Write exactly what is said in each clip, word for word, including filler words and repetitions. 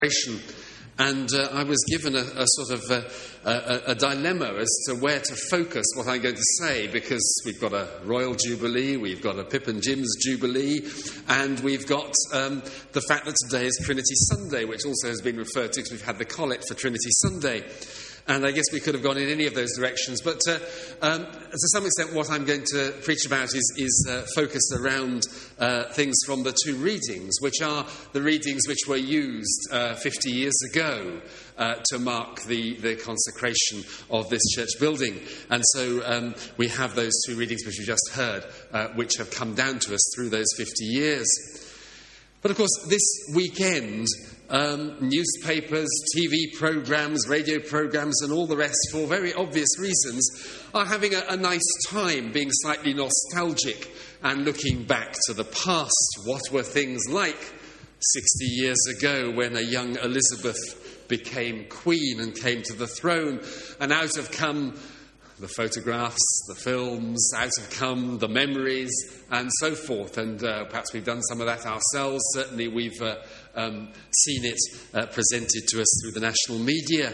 And uh, I was given a, a sort of uh, a, a dilemma as to where to focus what I'm going to say, because we've got a Royal Jubilee, we've got a Pip and Jim's Jubilee, and we've got um, the fact that today is Trinity Sunday, which also has been referred to because we've had the collect for Trinity Sunday. And I guess we could have gone in any of those directions. But uh, um, to some extent, what I'm going to preach about is, is uh, focused around uh, things from the two readings, which are the readings which were used uh, fifty years ago uh, to mark the, the consecration of this church building. And so um, we have those two readings which we just heard, uh, which have come down to us through those fifty years. But of course, this weekend, um, newspapers, T V programmes, radio programmes and all the rest, for very obvious reasons, are having a, a nice time being slightly nostalgic and looking back to the past. What were things like sixty years ago when a young Elizabeth became queen and came to the throne, and out have come the photographs, the films, out have come the memories, and so forth. And uh, perhaps we've done some of that ourselves. Certainly we've uh, um, seen it uh, presented to us through the national media.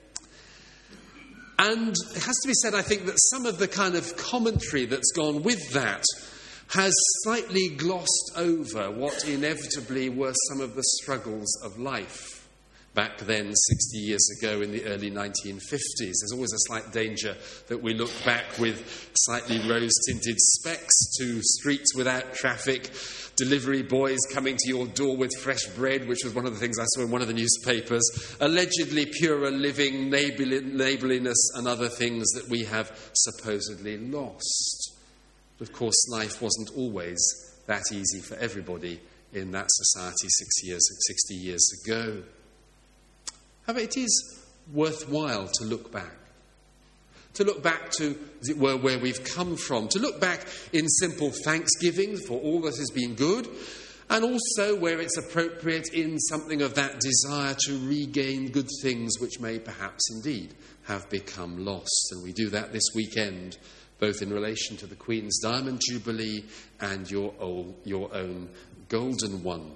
And it has to be said, I think, that some of the kind of commentary that's gone with that has slightly glossed over what inevitably were some of the struggles of life back then, sixty years ago in the early nineteen fifties. There's always a slight danger that we look back with slightly rose-tinted specs to streets without traffic, delivery boys coming to your door with fresh bread, which was one of the things I saw in one of the newspapers, allegedly purer living, neighbourliness and other things that we have supposedly lost. But of course, life wasn't always that easy for everybody in that society six years, sixty years ago. However, it is worthwhile to look back. To look back to, as it were, where we've come from. To look back in simple thanksgiving for all that has been good, and also, where it's appropriate, in something of that desire to regain good things which may perhaps indeed have become lost. And we do that this weekend, both in relation to the Queen's Diamond Jubilee and your, old, your own Golden one.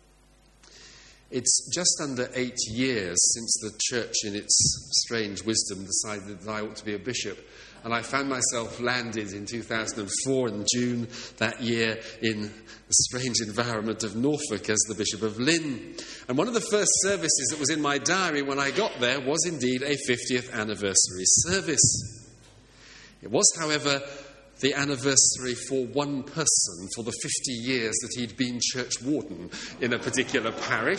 It's just under eight years since the church, in its strange wisdom, decided that I ought to be a bishop. And I found myself landed in two thousand four, in June that year, in the strange environment of Norfolk as the Bishop of Lynn. And one of the first services that was in my diary when I got there was indeed a fiftieth anniversary service. It was, however, the anniversary for one person for the fifty years that he'd been church warden in a particular parish.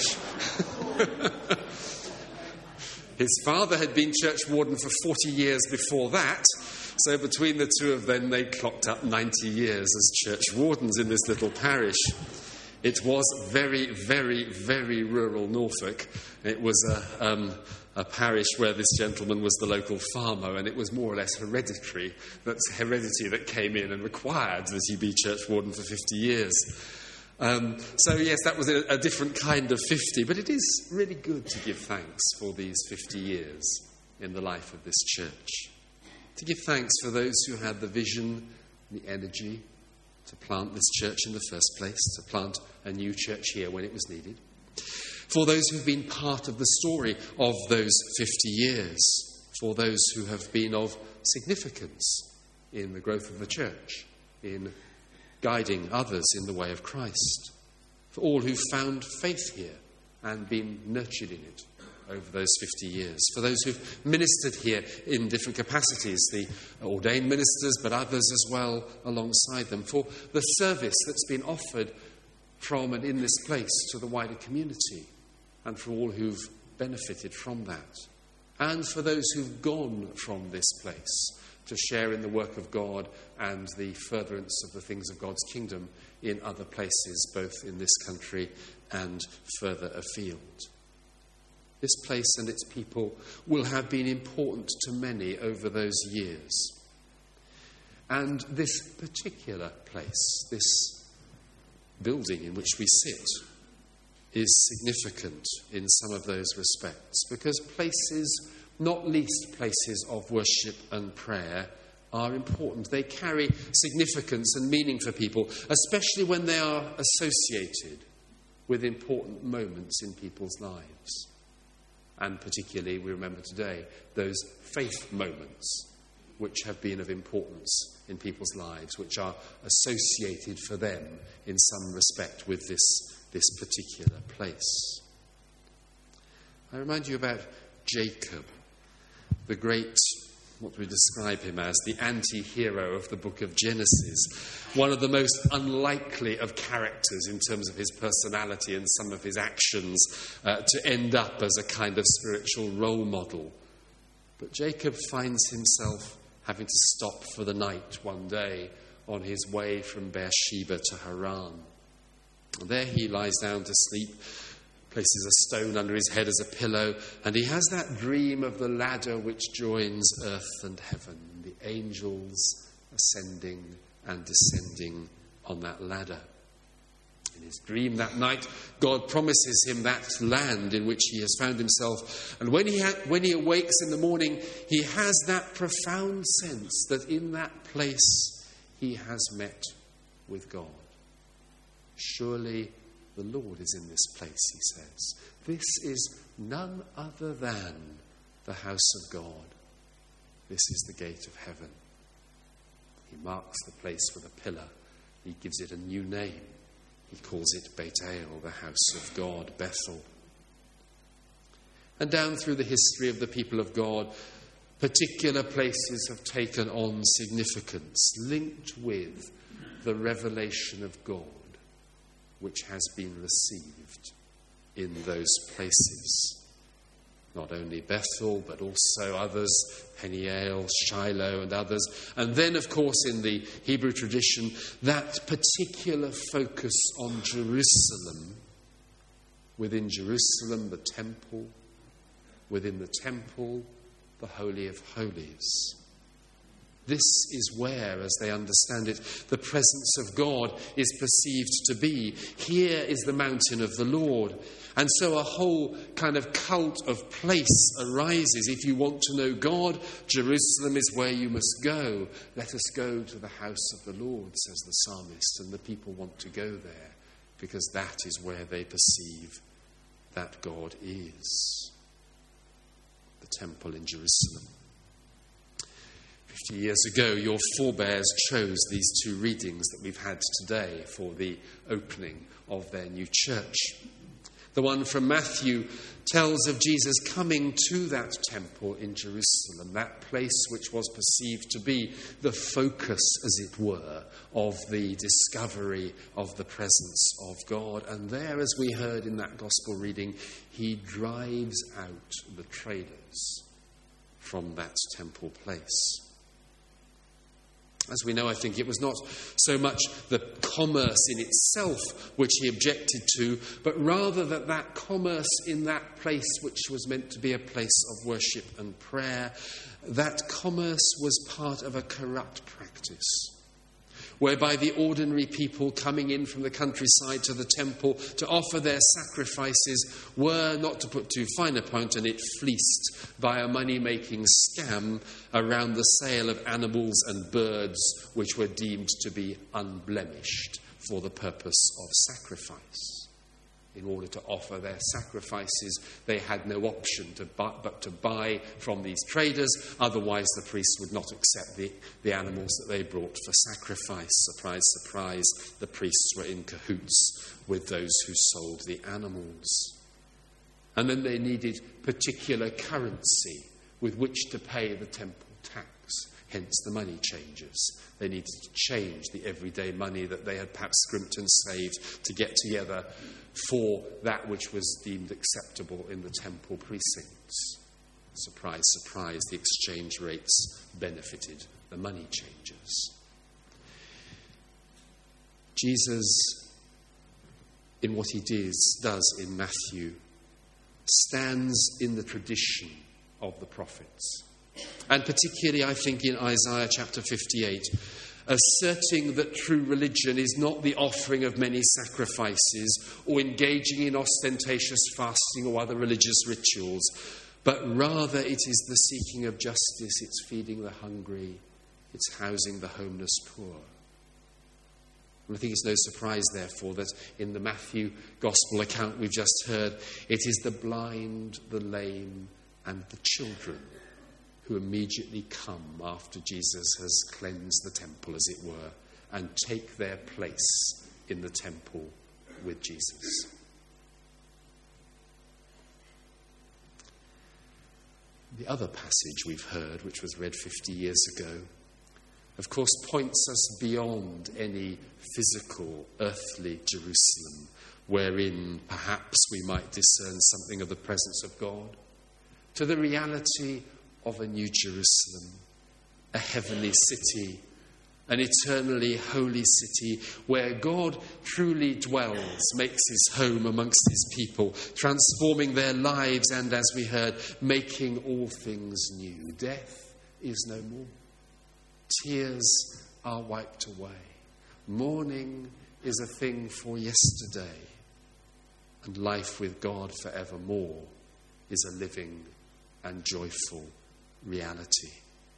His father had been church warden for forty years before that, so between the two of them they clocked up ninety years as church wardens in this little parish. It was very, very, very rural Norfolk. It was a... Um, a parish where this gentleman was the local farmer, and it was more or less hereditary, that's heredity that came in and required that he be church warden for fifty years. Um, so yes, that was a, a different kind of fifty, but it is really good to give thanks for these fifty years in the life of this church. To give thanks for those who had the vision, the energy to plant this church in the first place, to plant a new church here when it was needed. For those who have been part of the story of those fifty years, for those who have been of significance in the growth of the church, in guiding others in the way of Christ, for all who found faith here and been nurtured in it over those fifty years, for those who've ministered here in different capacities, the ordained ministers, but others as well alongside them, for the service that's been offered from and in this place to the wider community, and for all who've benefited from that, and for those who've gone from this place to share in the work of God and the furtherance of the things of God's kingdom in other places, both in this country and further afield. This place and its people will have been important to many over those years. And this particular place, this building in which we sit, is significant in some of those respects, because places, not least places of worship and prayer, are important. They carry significance and meaning for people, especially when they are associated with important moments in people's lives. And particularly, we remember today, those faith moments which have been of importance in people's lives, which are associated for them in some respect with this, this particular place. I remind you about Jacob, the great, what we describe him as, the anti-hero of the book of Genesis, one of the most unlikely of characters in terms of his personality and some of his actions, uh, to end up as a kind of spiritual role model. But Jacob finds himself having to stop for the night one day on his way from Beersheba to Haran. And there he lies down to sleep, places a stone under his head as a pillow, and he has that dream of the ladder which joins earth and heaven, the angels ascending and descending on that ladder. In his dream that night, God promises him that land in which he has found himself. And when he, ha- when he awakes in the morning, he has that profound sense that in that place he has met with God. Surely the Lord is in this place, he says. This is none other than the house of God. This is the gate of heaven. He marks the place with a pillar. He gives it a new name. He calls it Beit El, the house of God, Bethel. And down through the history of the people of God, particular places have taken on significance, linked with the revelation of God, which has been received in those places. Not only Bethel, but also others, Peniel, Shiloh, and others. And then, of course, in the Hebrew tradition, that particular focus on Jerusalem. Within Jerusalem, the temple. Within the temple, the Holy of Holies. This is where, as they understand it, the presence of God is perceived to be. Here is the mountain of the Lord. And so a whole kind of cult of place arises. If you want to know God, Jerusalem is where you must go. Let us go to the house of the Lord, says the psalmist. And the people want to go there because that is where they perceive that God is. The temple in Jerusalem. Fifty years ago, your forebears chose these two readings that we've had today for the opening of their new church. The one from Matthew tells of Jesus coming to that temple in Jerusalem, that place which was perceived to be the focus, as it were, of the discovery of the presence of God. And there, as we heard in that gospel reading, he drives out the traders from that temple place. As we know, I think it was not so much the commerce in itself which he objected to, but rather that that commerce in that place which was meant to be a place of worship and prayer, that commerce was part of a corrupt practice, whereby the ordinary people coming in from the countryside to the temple to offer their sacrifices were, not to put too fine a point on it, fleeced by a money-making scam around the sale of animals and birds which were deemed to be unblemished for the purpose of sacrifice. In order to offer their sacrifices, they had no option to buy, but to buy from these traders. Otherwise, the priests would not accept the, the animals that they brought for sacrifice. Surprise, surprise, the priests were in cahoots with those who sold the animals. And then they needed particular currency with which to pay the temple tax, hence the money changers. They needed to change the everyday money that they had perhaps scrimped and saved to get together for that which was deemed acceptable in the temple precincts. Surprise, surprise, the exchange rates benefited the money changers. Jesus, in what he does, does in Matthew, stands in the tradition of the prophets. And particularly, I think, in Isaiah chapter fifty-eight, asserting that true religion is not the offering of many sacrifices or engaging in ostentatious fasting or other religious rituals, but rather it is the seeking of justice, it's feeding the hungry, it's housing the homeless poor. And I think it's no surprise, therefore, that in the Matthew Gospel account we've just heard, it is the blind, the lame, and the children who immediately come after Jesus has cleansed the temple, as it were, and take their place in the temple with Jesus. The other passage we've heard, which was read fifty years ago, of course points us beyond any physical, earthly Jerusalem, wherein perhaps we might discern something of the presence of God, to the reality of a new Jerusalem, a heavenly city, an eternally holy city where God truly dwells, makes his home amongst his people, transforming their lives and, as we heard, making all things new. Death is no more. Tears are wiped away. Mourning is a thing for yesterday. And life with God forevermore is a living and joyful reality.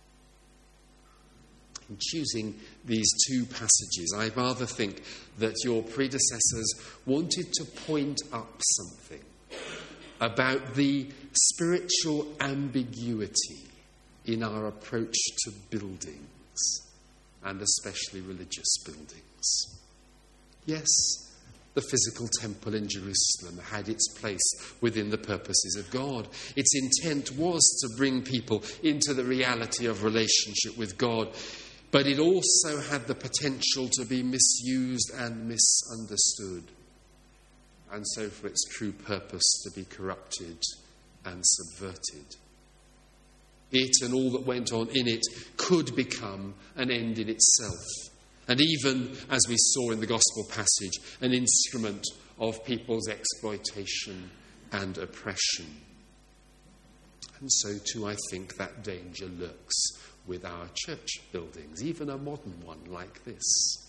In choosing these two passages, I rather think that your predecessors wanted to point up something about the spiritual ambiguity in our approach to buildings, and especially religious buildings. Yes, the physical temple in Jerusalem had its place within the purposes of God. Its intent was to bring people into the reality of relationship with God, but it also had the potential to be misused and misunderstood, and so for its true purpose to be corrupted and subverted. It and all that went on in it could become an end in itself, and even, as we saw in the Gospel passage, an instrument of people's exploitation and oppression. And so too, I think that danger lurks with our church buildings, even a modern one like this,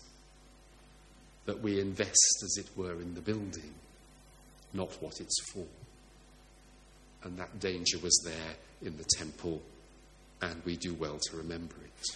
that we invest, as it were, in the building, not what it's for. And that danger was there in the temple, and we do well to remember it.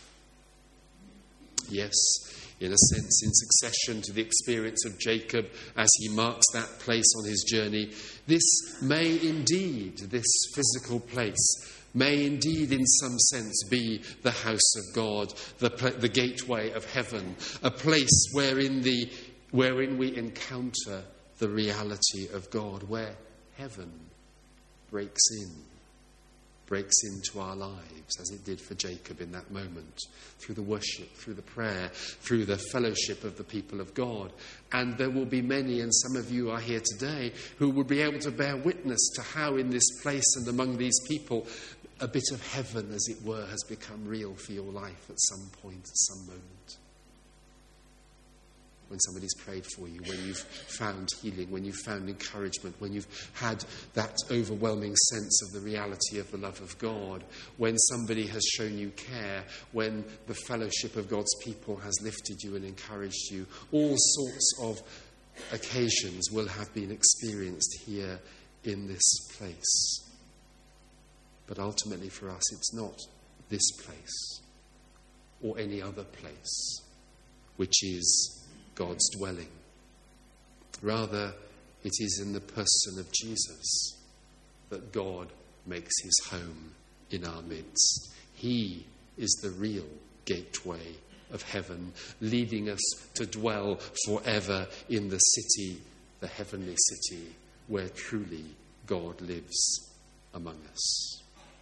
Yes, in a sense, in succession to the experience of Jacob as he marks that place on his journey, this may indeed, this physical place, may indeed in some sense be the house of God, the, the gateway of heaven, a place wherein, the, wherein we encounter the reality of God, where heaven breaks in, breaks into our lives, as it did for Jacob in that moment, through the worship, through the prayer, through the fellowship of the people of God. And there will be many, and some of you are here today, who will be able to bear witness to how in this place and among these people, a bit of heaven, as it were, has become real for your life at some point, at some moment. When somebody's prayed for you, when you've found healing, when you've found encouragement, when you've had that overwhelming sense of the reality of the love of God, when somebody has shown you care, when the fellowship of God's people has lifted you and encouraged you, all sorts of occasions will have been experienced here in this place. But ultimately for us, it's not this place or any other place which is God's dwelling. Rather, it is in the person of Jesus that God makes his home in our midst. He is the real gateway of heaven, leading us to dwell forever in the city, the heavenly city, where truly God lives among us.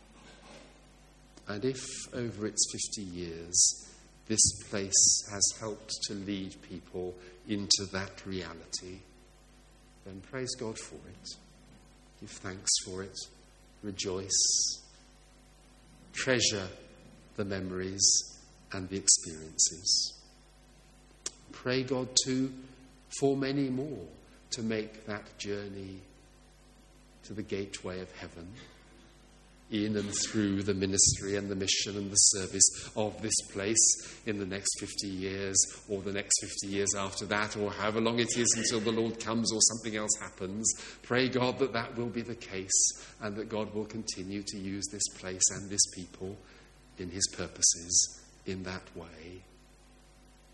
And if over its fifty years this place has helped to lead people into that reality, then praise God for it. Give thanks for it. Rejoice. Treasure the memories and the experiences. Pray God too for many more to make that journey to the gateway of heaven, in and through the ministry and the mission and the service of this place in the next fifty years, or the next fifty years after that, or however long it is until the Lord comes or something else happens. Pray God that that will be the case, and that God will continue to use this place and this people in his purposes in that way.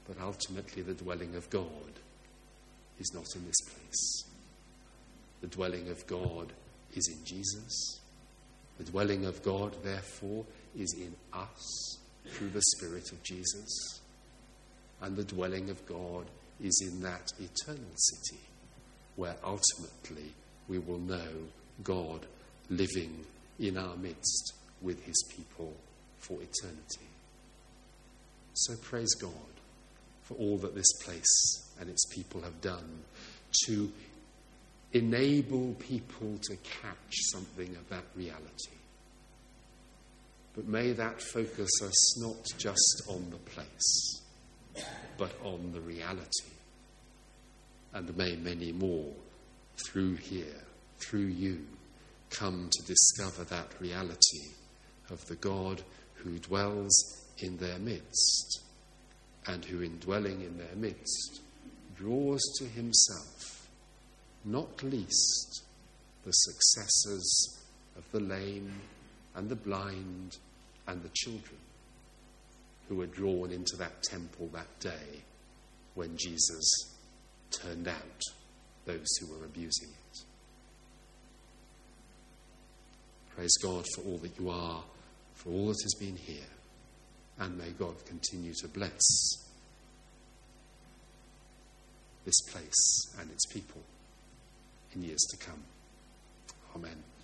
But ultimately the dwelling of God is not in this place. The dwelling of God is in Jesus. The dwelling of God, therefore, is in us through the Spirit of Jesus. And the dwelling of God is in that eternal city where ultimately we will know God living in our midst with his people for eternity. So praise God for all that this place and its people have done to enable people to catch something of that reality. But may that focus us not just on the place, but on the reality. And may many more through here, through you, come to discover that reality of the God who dwells in their midst, and who, in dwelling in their midst, draws to himself, not least, the successors of the lame and the blind and the children who were drawn into that temple that day when Jesus turned out those who were abusing it. Praise God for all that you are, for all that has been here, and may God continue to bless this place and its people in years to come. Amen.